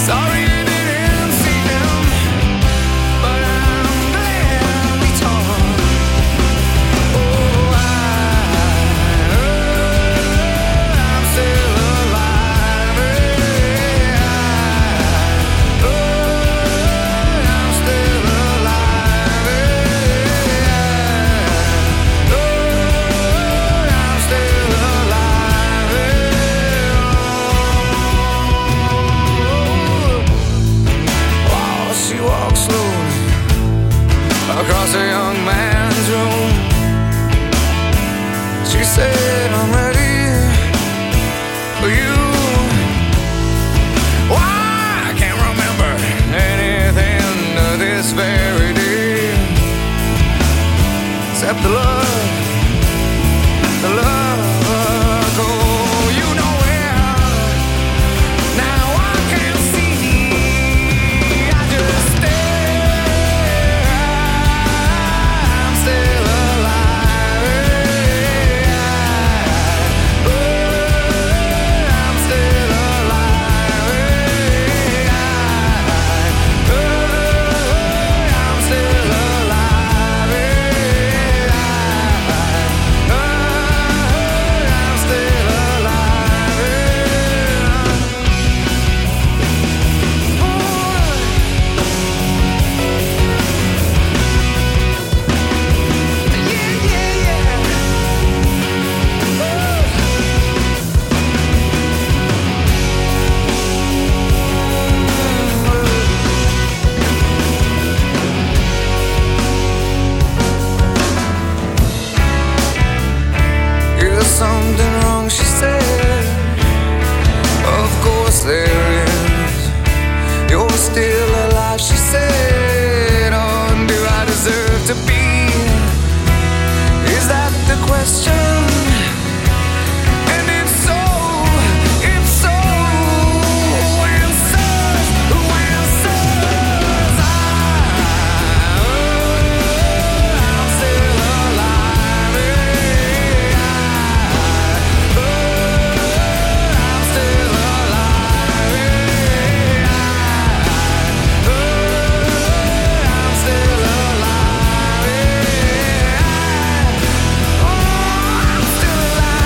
Sorry you didn't see them, but I'm gladly torn. Oh, I'm still alive. I'm still alive. I'm still alive. Oh, she walks slowly across a young man's room. She said, I'm ready for you. Why? I can't remember anything to this very day except the love go. You know where now I can see. I just stare. I'm still alive. I'm still alive. I'm still alive. I'm still alive. Is something wrong, she said. Of course there is. You're still alive, she said. Oh, do I deserve to be? Is that the question? And if so, answers, I'm still alive. I'm still alive. I'm still alive. I'm still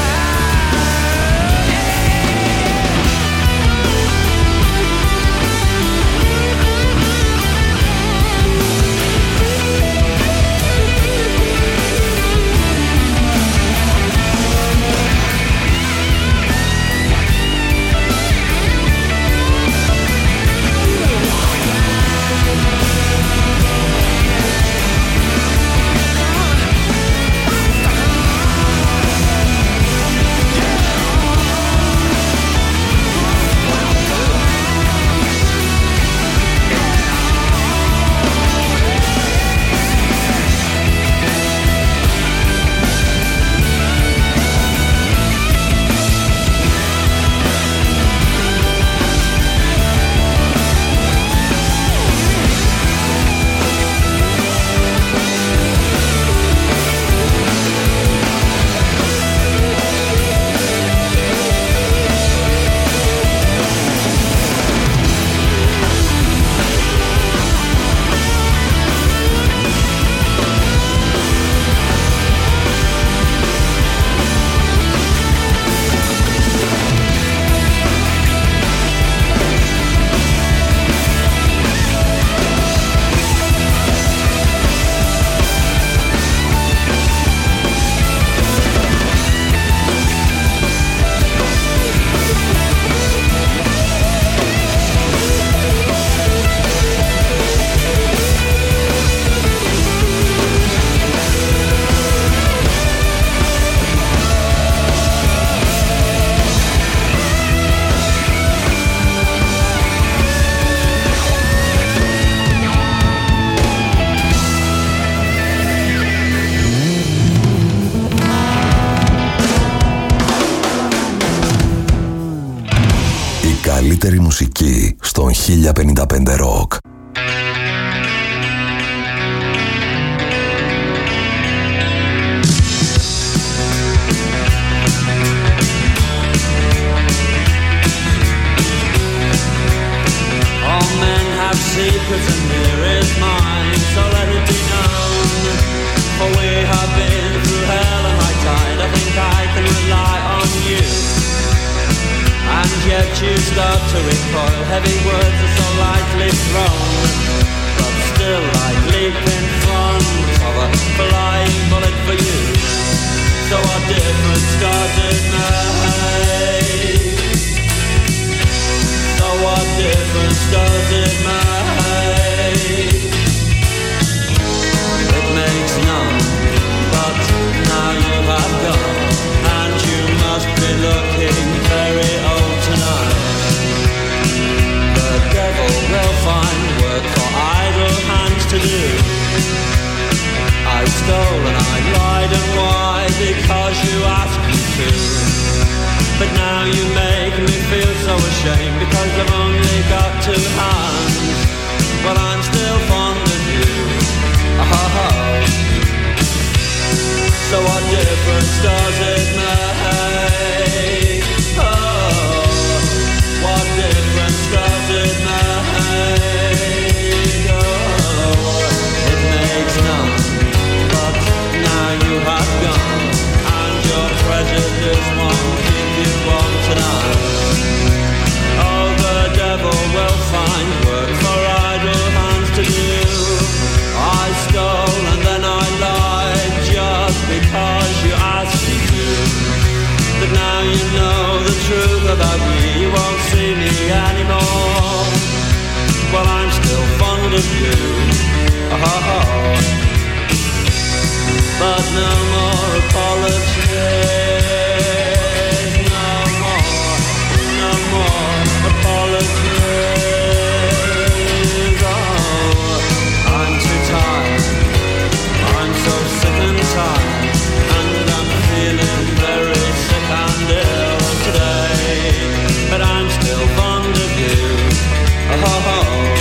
καλύτερη μουσική στον 1055 Rock. you start to recoil, heavy words are so lightly thrown, but still like leap in front of a flying bullet for you. So what difference does it make? So what difference does it make? It makes none, but now you have gone, and you must be looking very old tonight. The devil will find work for idle hands to do. I stole and I lied, and why? Because you asked me to. But now you make me feel so ashamed, because I've only got two hands. Well, I'm still fond of you. So what difference does it make? Oh, what difference does it make? Oh, it makes none, but now you have gone, and your prejudice won't keep you warm tonight. Oh, the devil will find work for idle hands to do. I stole and then I lied just because you asked me to. But now you know the truth about me, you won't see me anymore. Well, I'm still fond of you. Oh. But no more apologies. No more apologies. Oh, I'm too tired. I'm so sick and tired, and I'm feeling very sick and ill today. But I'm still fond of you. Oh.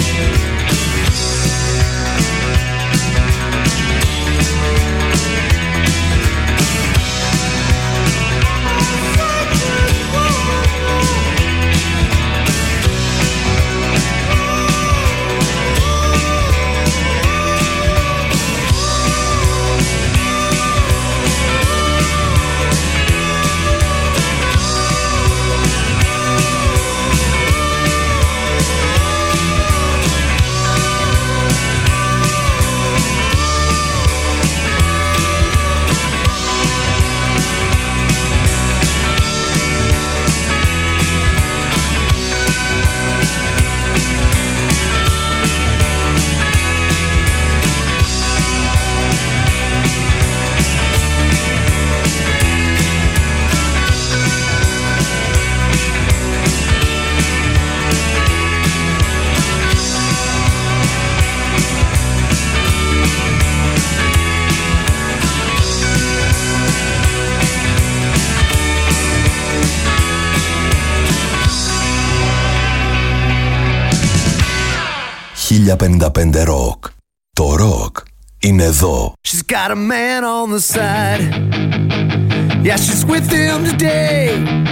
Rock. Το rock είναι εδώ. She's got a man on the side. Yeah, she's with him today.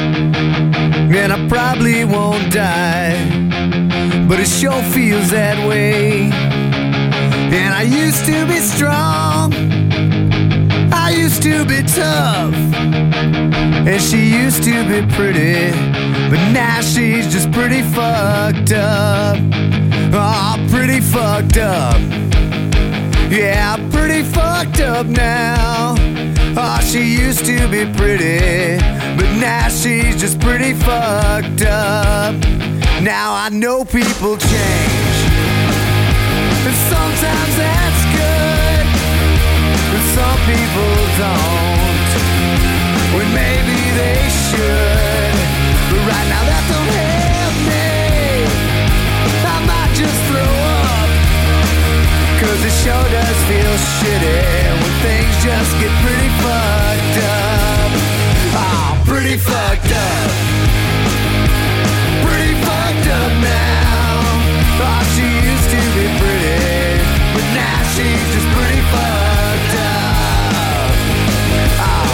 And I probably won't die, but it sure feels that way. And I used to be strong, I used to be tough, and she used to be pretty, but now she's just pretty fucked up. Oh, pretty fucked up. Yeah, pretty fucked up now. Oh, she used to be pretty, but now she's just pretty fucked up. Now I know people change, and sometimes that's good, but some people don't. Well, maybe they should, but right now that don't help me. I might just throw up, 'cause it sure does feel shitty when things just get pretty fucked up. Oh, pretty fucked up. Pretty fucked up now. Oh, she used to be pretty, but now she's just pretty fucked up. Oh.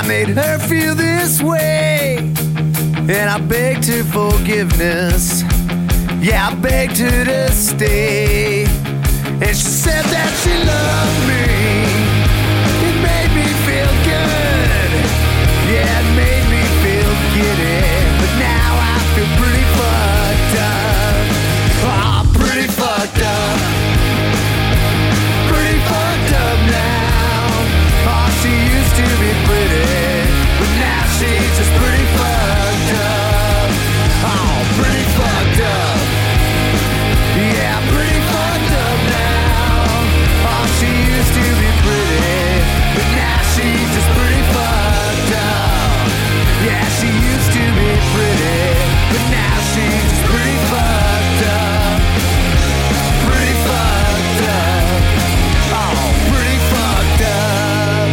made her feel this way, and I begged her forgiveness. Yeah, I begged her to stay, and she said that she loved me. It made me feel good. Yeah, it made me feel giddy. But now I feel pretty fucked up. Oh, pretty fucked up. Pretty fucked up now. Oh, she used to be pretty, but now she's just pretty fucked up. Oh, pretty fucked up. Yeah, pretty fucked up now. Oh, she used to be pretty, but now she's just pretty fucked up. Yeah, she used to be pretty, but now she's just pretty fucked up. Pretty fucked up. Oh, pretty fucked up.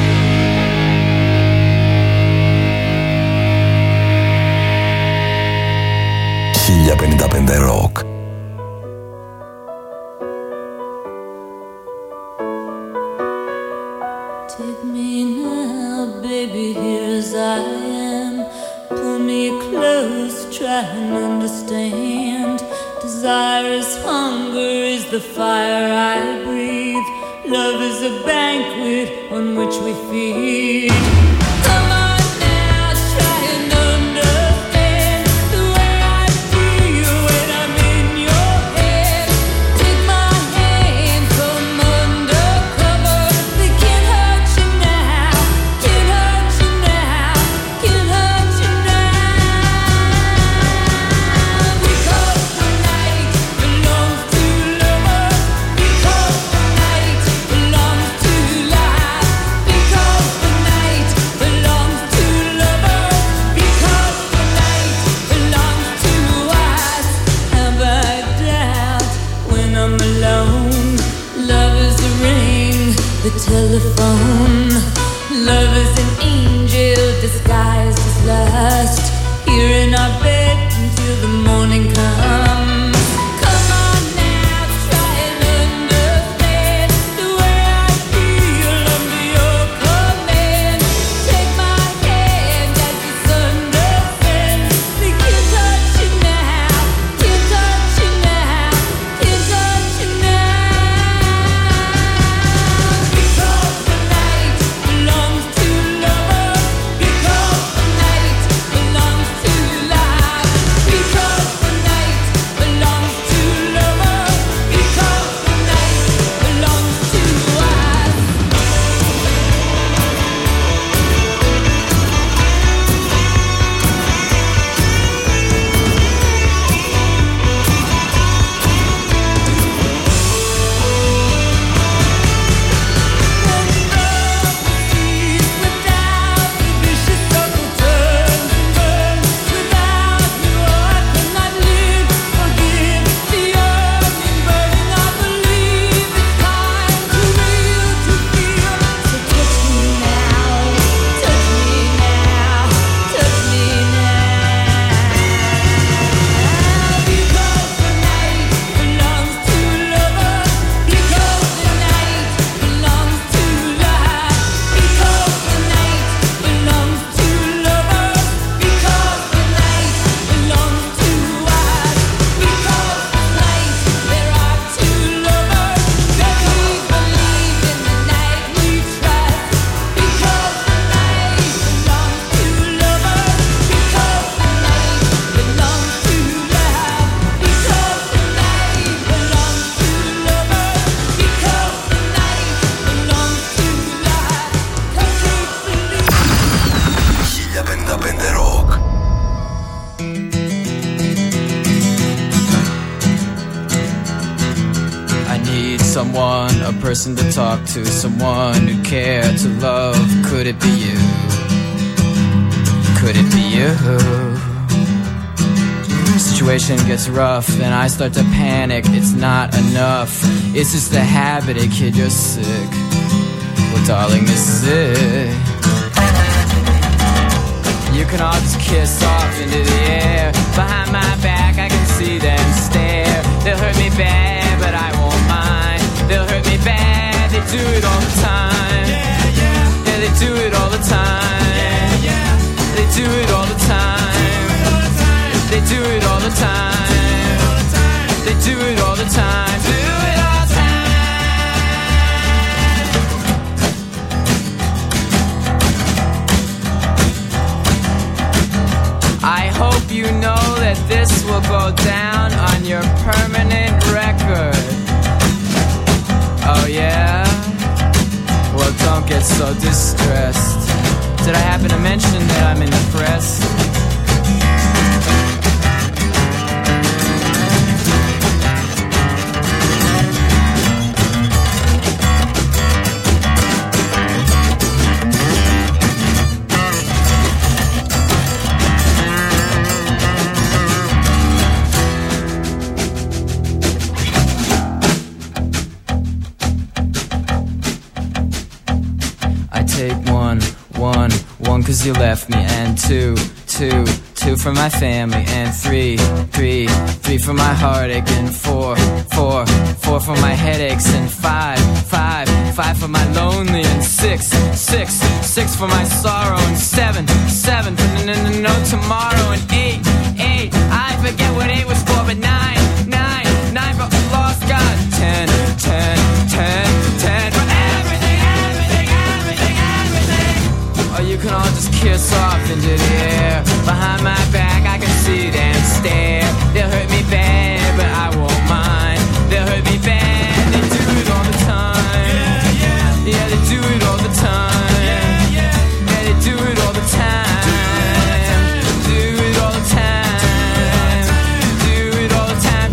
Χίλια 55 Rock. Take me now, baby, here as I am. Pull me close, try and understand. Desire is hunger, is the fire I breathe. Love is a banquet on which we feed. Come on now, try and understand the way I feel when I'm in your head. Take my hand, come undercover. They can't hurt you now, can't hurt you now, can't hurt you now. Because the night belongs to lovers. Because the night belongs to life. Because the night belongs to lovers. Because the night belongs to us. Have I doubt when I'm alone? Love is a ring, the telephone. Love is an angel disguised as lust. Here in our bed until the morning comes. Come on now, try and understand the way I feel under your command. Take my hand as the sun descends. They can't touch you now, can't touch you now, can't touch you now. Because the night belongs to lovers. Because the night belongs to life. Because the night belongs to lovers. Because the night belongs to us. Without the vicious circle turns and burns. Without you, I cannot live. Forgive the yearning, burning. I believe it's time to real to feel. So touch me now, touch me now, touch me now. Because the night belongs to lovers. Because the night belongs to life. Because the night belongs to lovers. Because the night belongs to us. Because tonight there are two lovers. That we believe in the night we trust. Because the night belongs to lovers. Because the night belongs to love. Because the night belongs to lovers. Because the night belongs to love. 'Cause we believe. 1055 Rock. I need someone, a person to talk to, someone who'd care to love. Could it be you? Could it be you? Situation gets rough and I start to panic. It's not enough. It's just a habit, a kid, you're sick. Well, darling, this is it. You can all just kiss off into the air. Behind my back I can see them stare. They'll hurt me bad, but I won't mind. They'll hurt me bad, they do it all the time. Yeah, they do it all the time. do it all the time. They do it all the time. They do it all the time. Do it all the time. I hope you know that this will go down on your permanent record. Oh yeah? Well, don't get so distressed. Did I happen to mention that I'm in the press? I take one, 'cause you left me, and two for my family, and three for my heartache, and four for my headaches, and five for my lonely, and six for my sorrow, and seven for no tomorrow, and eight, I forget what 8 was for, but nine for lost God, 10 for everything. Or you can all just kiss off into the air. Behind my back I can see them stare. They'll hurt me bad, but I won't mind. They'll hurt me bad, they do it all the time. Yeah, they do it all the time. Yeah, they do it all the time. Do it all the time. Do it all the time.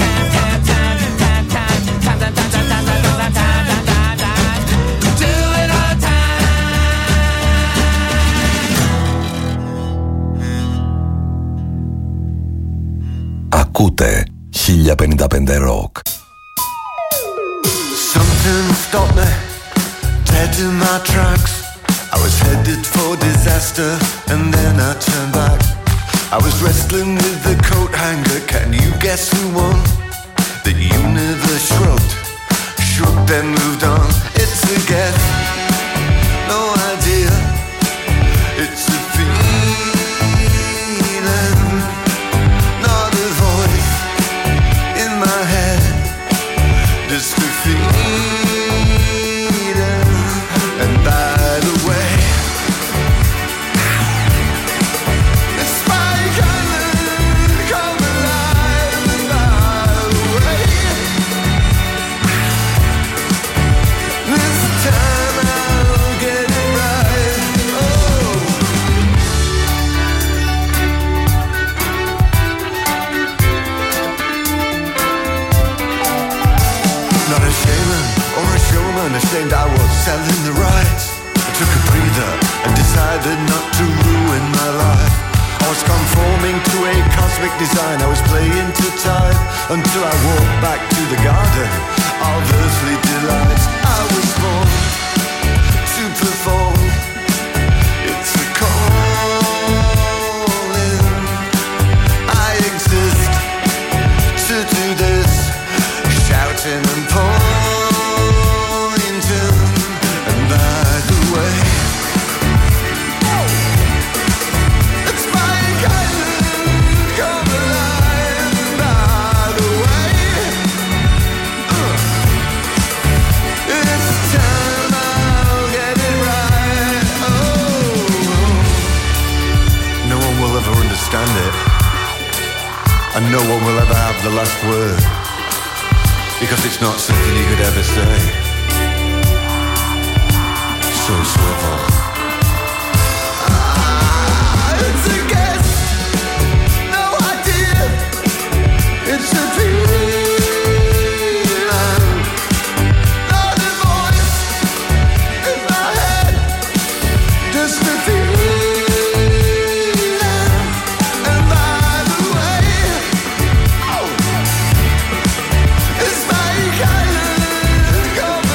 Do it all the time. Ακούτε 1055 Rock. Something stopped me dead in my tracks. I was headed for disaster and then I turned back. I was wrestling with the coat hanger. Can you guess who won? The universe shrugged, shook then moved on. It's a guess, no idea. It's a feeling, not a voice in my head. Just a feeling. And by the way, it's my island, come alive. And by the way, this time I'll get it right. Oh, not a shaman or a showman, ashamed I was selling the rights. I took a breather and decided not to ruin my life. I was conforming to a cosmic design. I was playing to time until I walked back to the garden of earthly delights. I was born to perform. It's a calling. I exist to do this, shouting and pointing. And by the way, it's my island, come alive. And by the way, it's time I'll get it right. Oh, no one will ever understand it, and no one will ever have the last word, because it's not something you could ever say. So swivel. It's a guess, no idea. It's a feeling, not a voice in my head. Just a feeling. And by the way, oh, it's my island, come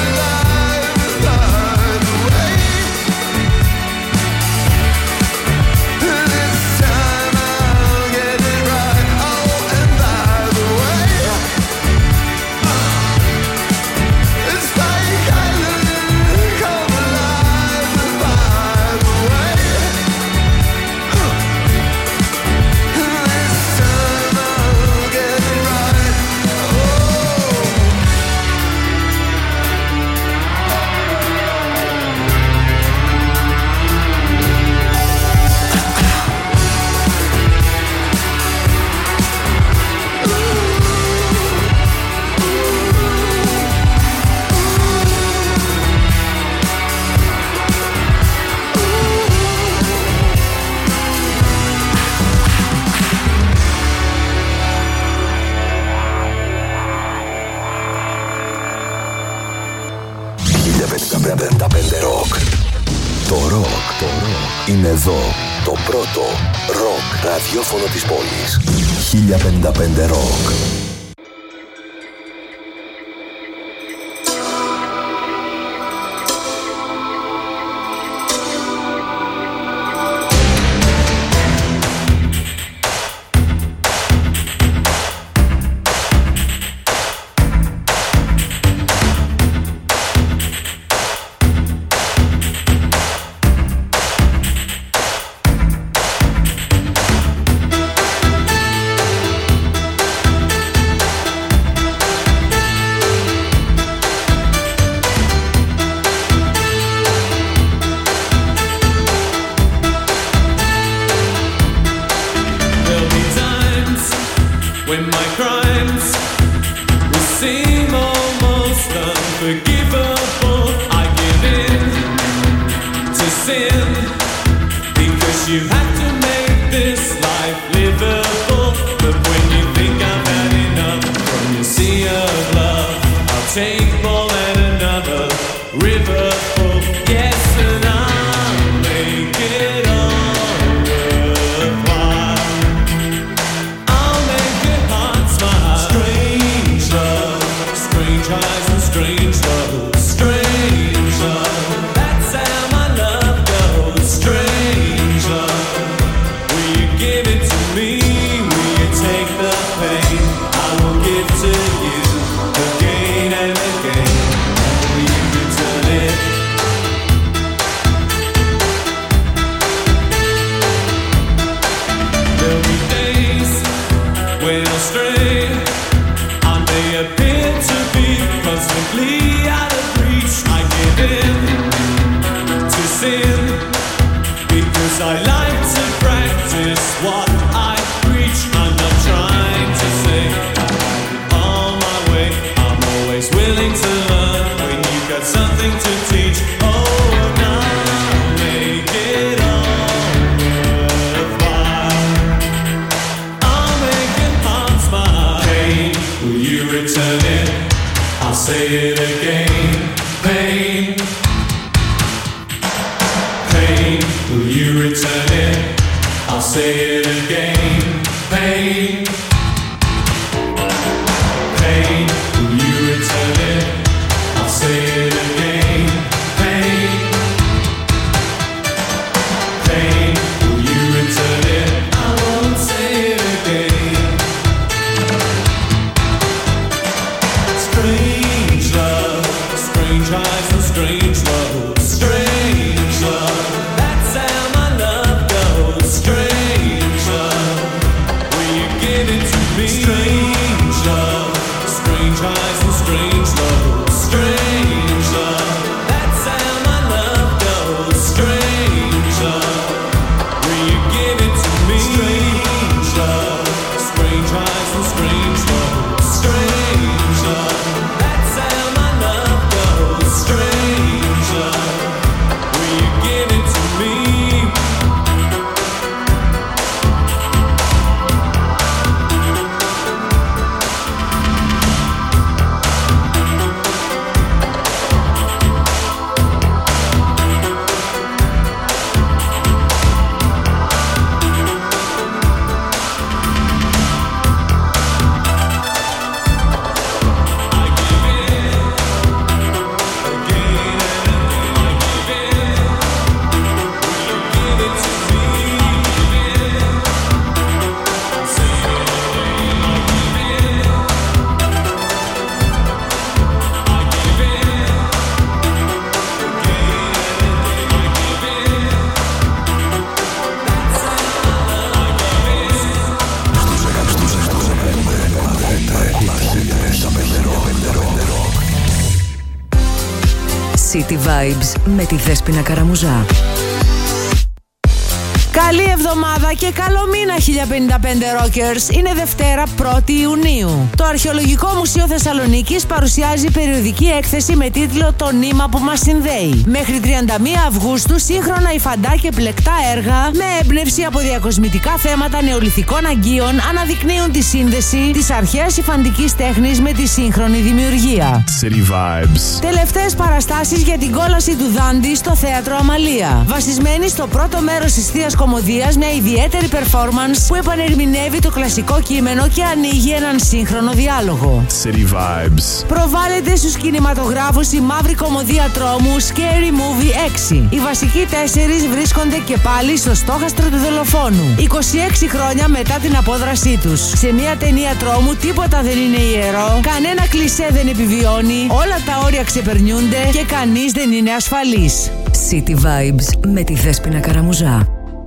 Rock. Το rock είναι εδώ. Το πρώτο rock ραδιόφωνο της πόλης. 1055 Rock. City Vibes με τη Δέσποινα Καραμουζά. Καλή εβδομάδα και καλό μήνα 1055 Rockers. Είναι Δευτέρα 1η Ιουνίου. Το Αρχαιολογικό Μουσείο Θεσσαλονίκης παρουσιάζει περιοδική έκθεση με τίτλο «Το νήμα που μας συνδέει». Μέχρι 31 Αυγούστου σύγχρονα υφαντά και πλεκτά έργα με έμπνευση από διακοσμητικά θέματα νεολιθικών αγκίων αναδεικνύουν τη σύνδεση της αρχαίας υφαντικής τέχνης με τη σύγχρονη δημιουργία. City Vibes. Τελευταίες παραστάσεις για την κόλαση του Δάντη στο Θέατρο Αμαλία. Βασισμένη στο πρώτο μέρος της Θείας Κωμωδίας, μια ιδιαίτερη performance που επανερμηνεύει το κλασικό κείμενο και ανοίγει έναν σύγχρονο διάλογο. City Vibes. Προβάλλεται στους κινηματογράφους η μαύρη κωμωδία τρόμου Scary Movie 6. Οι βασικοί 4 βρίσκονται και πάλι στο στόχαστρο του δολοφόνου, 26 χρόνια μετά την απόδρασή τους. Σε μια ταινία τρόμου τίποτα δεν είναι ιερό, κανένα κλισέ δεν επιβιώνει, όλα τα όρια ξεπερνιούνται και κανείς δεν είναι ασφαλής. City Vibes με τη Δέσποινα Καραμουζά.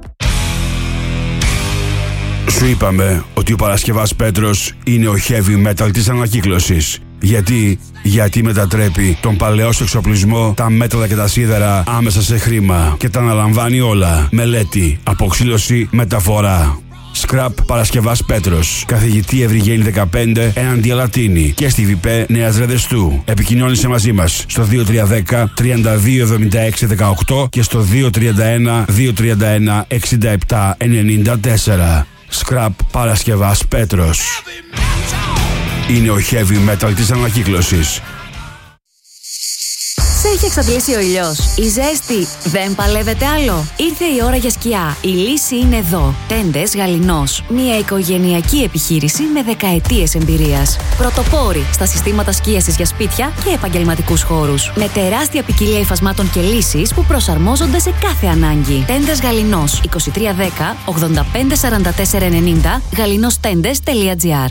Σου είπαμε ότι ο Παρασκευάς Πέτρος είναι ο heavy metal της ανακύκλωσης. Γιατί μετατρέπει τον παλαιό εξοπλισμό, τα μέταλλα και τα σίδερα άμεσα σε χρήμα και τα αναλαμβάνει όλα. Μελέτη, αποξήλωση, μεταφορά. Scrap Παρασκευάς Πέτρος. Καθηγητή Ευρυγένη 15 έναντι Αλατίνη και στη ΒΠ Νέας Ρεδεστού. Επικοινώνησε μαζί μας στο 2310 3276 18 και στο 231 231 67 94. Scrap Παρασκευάς Πέτρος. Είναι ο heavy metal της ανακύκλωσης. Σε έχει εξαντλήσει ο ήλιος. Η ζέστη δεν παλεύεται άλλο. Ήρθε η ώρα για σκιά. Η λύση είναι εδώ. Τέντες Γαληνός. Μια οικογενειακή επιχείρηση με δεκαετίες εμπειρίας. Πρωτοπόροι στα συστήματα σκίασης για σπίτια και επαγγελματικούς χώρους. Με τεράστια ποικιλία υφασμάτων και λύσεις που προσαρμόζονται σε κάθε ανάγκη. Τέντες Γαληνός. 2310 85 44 90 γαληνόστέντες.gr.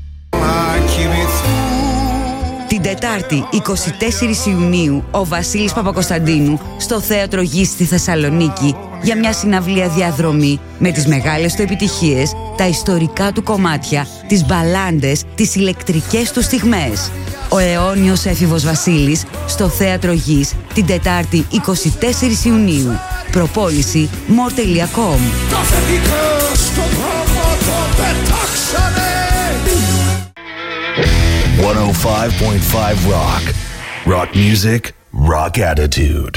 Την Τετάρτη 24 Ιουνίου ο Βασίλης Παπακοσταντίνου στο Θέατρο Γης στη Θεσσαλονίκη για μια συναυλία διαδρομή με τις μεγάλες του επιτυχίες, τα ιστορικά του κομμάτια, τις μπαλάντες, τις ηλεκτρικές του στιγμές. Ο αιώνιος έφηβος Βασίλης στο Θέατρο Γης την Τετάρτη 24 Ιουνίου. Προπόληση more.com. 105.5 Rock. Rock music, rock attitude.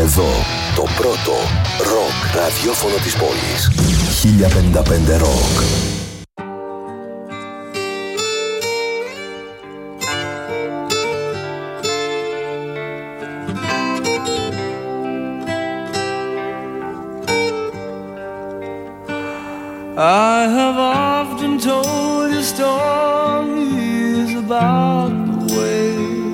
εδώ το πρώτο ροκ ραδιόφωνο της πόλης. 1055 Rock. I have often told you stories about the way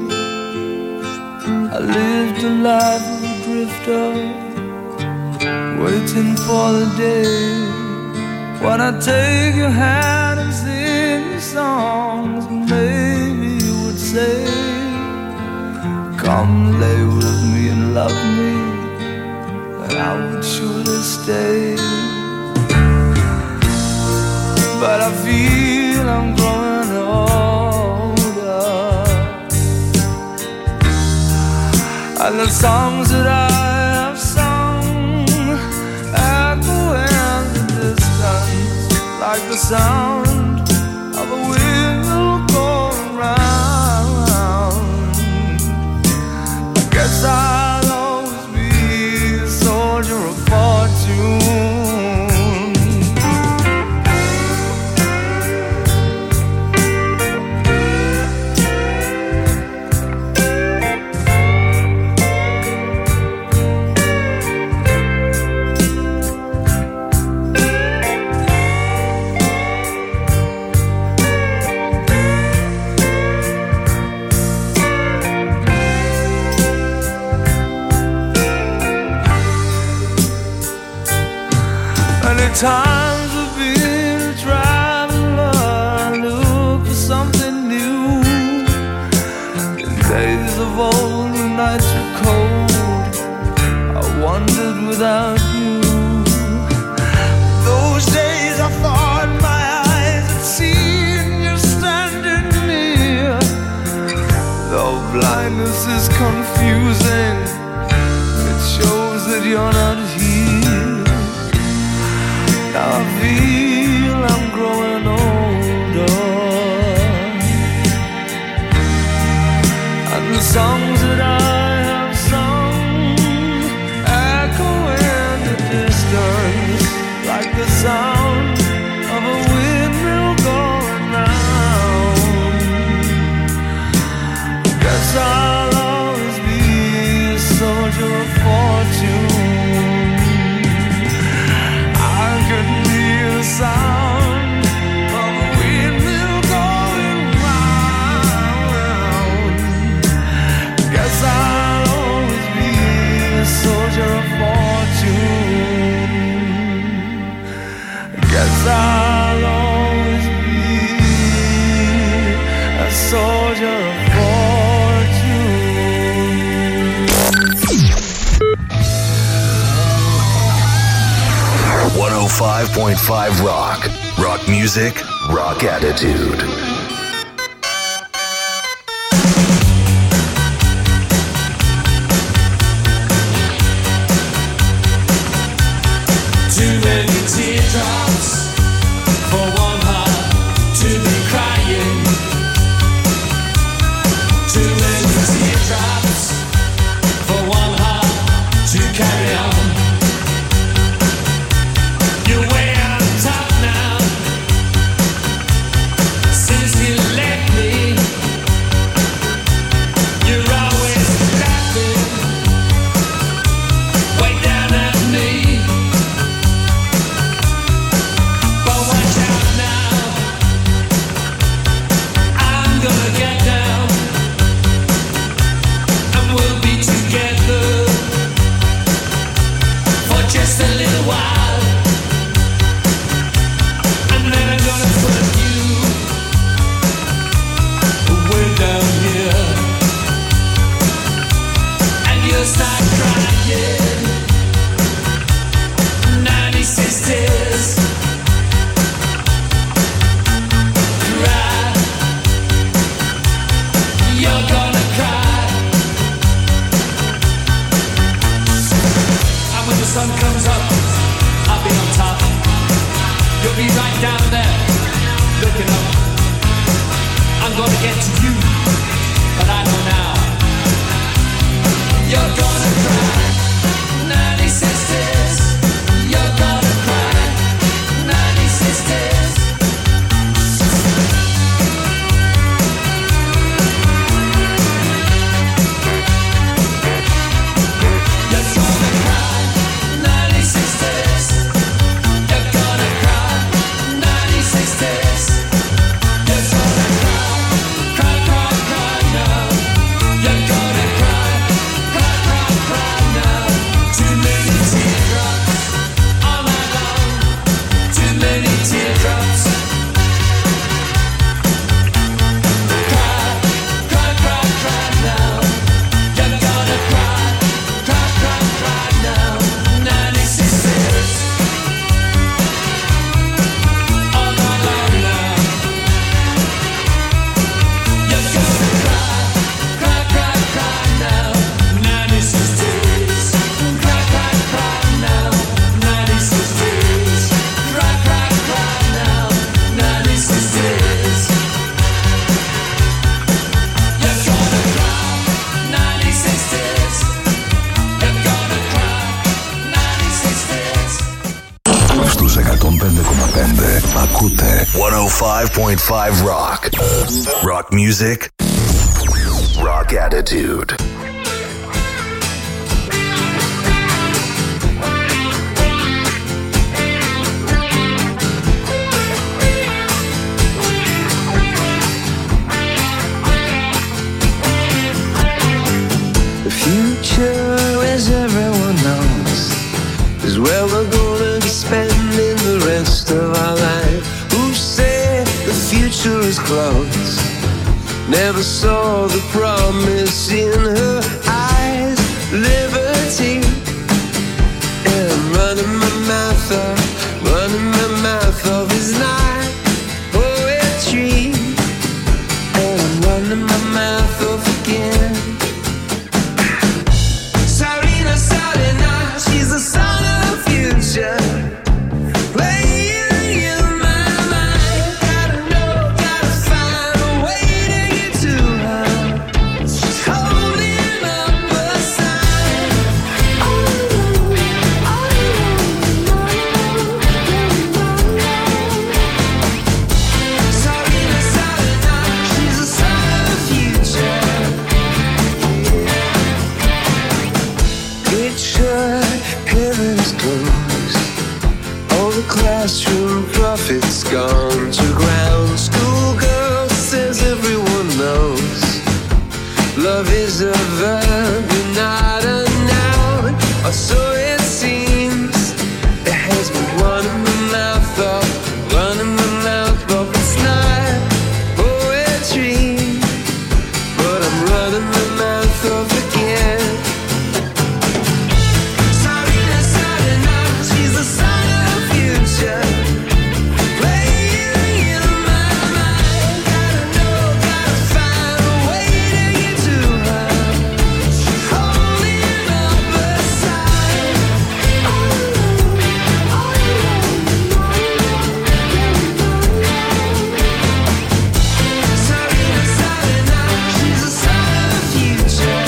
I lived a life of a drifter, waiting for the day when I take your hand and sing you songs, and maybe you would say, come lay with me and love me, and I would surely stay. But I feel I'm growing older, and the songs that I have sung echo in the distance, like the sound of a wheel going round. I guess I'll always be a soldier of fortune. Times have been a traveler, look for something new. In days of old, when nights were cold, I wandered without you. Those days I thought my eyes had seen you standing near. Though blindness is confusing, it shows that you're not here. Now I feel I'm growing older, and the songs that I have sung echo in the distance, like the sound of a windmill going round. Guess I'll always be a soldier of fortune. Sound of a windmill going round. Guess I'll always be a soldier of fortune. Guess I'll always be a soldier of fortune. 105.5 Rock. Rock music, rock attitude. Too many teardrops for one heart to be crying. Too many teardrops for one heart to carry on. You're gonna cry. 105.5 Rock. Rock music. Rock attitude. The future, as everyone knows, is where we're gonna be spending the rest of our life. Who said the future is close? Never saw the promise in her eyes. Liberty, and I'm running my mouth off is not poetry, and I'm running my mouth off again. Sarina, Sarina, she's the son of the future. Playing in my mind, gotta know, gotta find a way to get to her. She's holding up a sign. Sarina, Sarina, she's the son of the future. Picture heaven is close. All the classroom prophets gone to ground. Schoolgirl says everyone knows. Love is a verb and not a noun. Or so it seems. It has me running my mouth off, running my mouth off. It's not poetry, but I'm running my mouth off again. Sarina, Sarina, she's the son of the future. Playing in my mind, gotta know, gotta find a way to get to her. She's holding up a sign. Sarina, Sarina, she's the son of the future.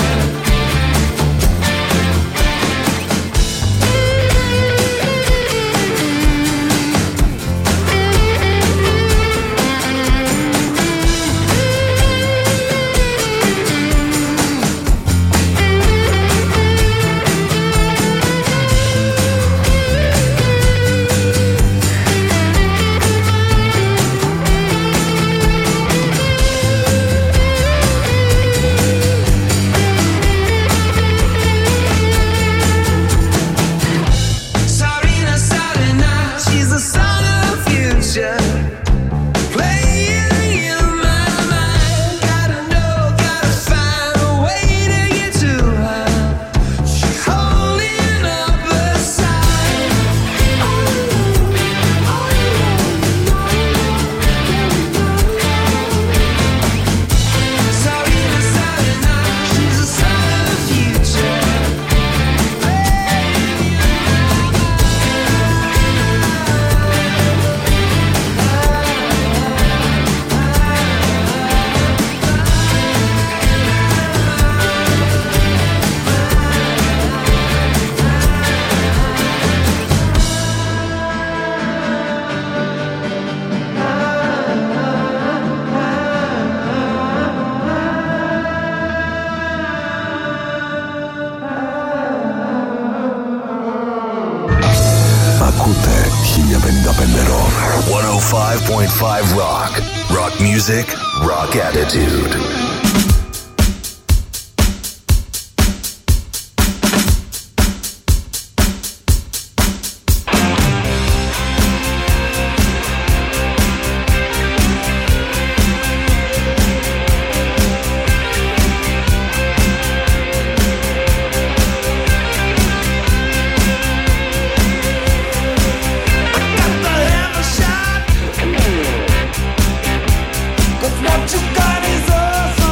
Sarina, Sarina, she's the son of the future. Playing in my mind, gotta know, gotta find a way to get to her. She's holding up a sign. Sarina, Sarina, she's the son of the future. Ακούτε 1055 Rock. 105.5 Rock. Rock music, rock attitude. What you got is awesome.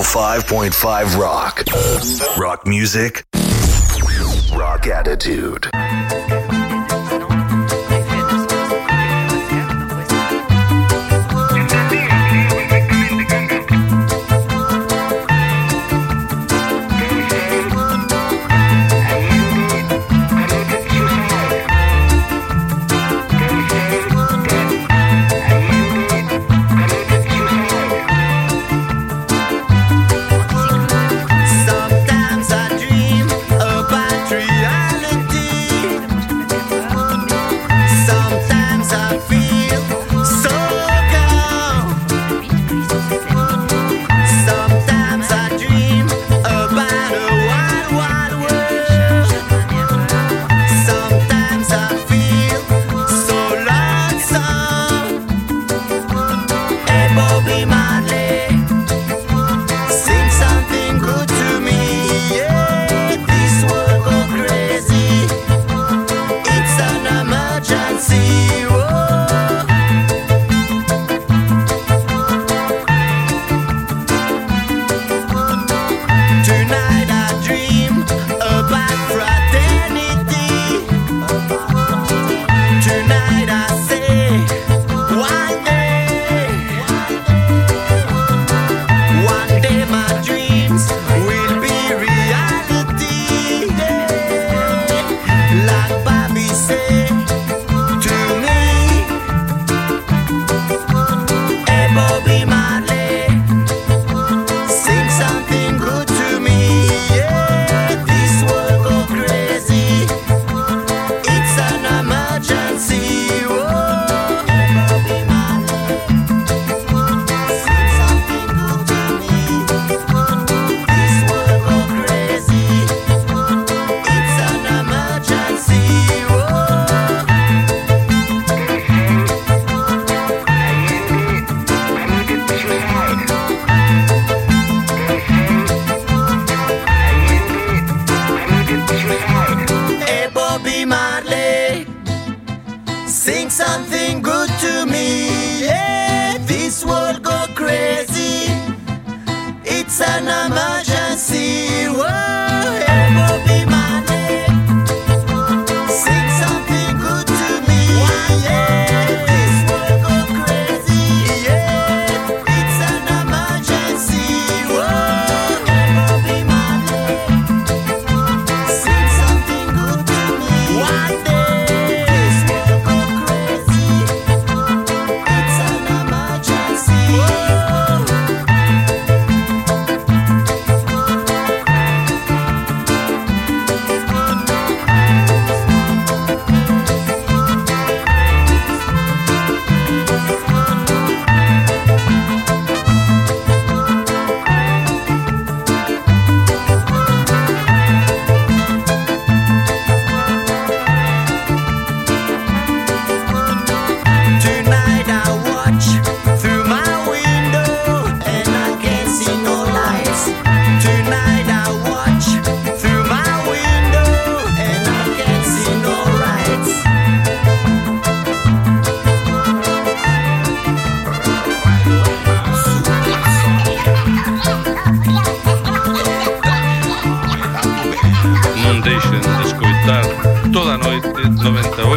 105.5 Rock. Rock music. Rock attitude.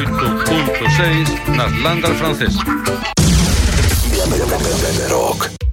nas Landar francesas. Rock.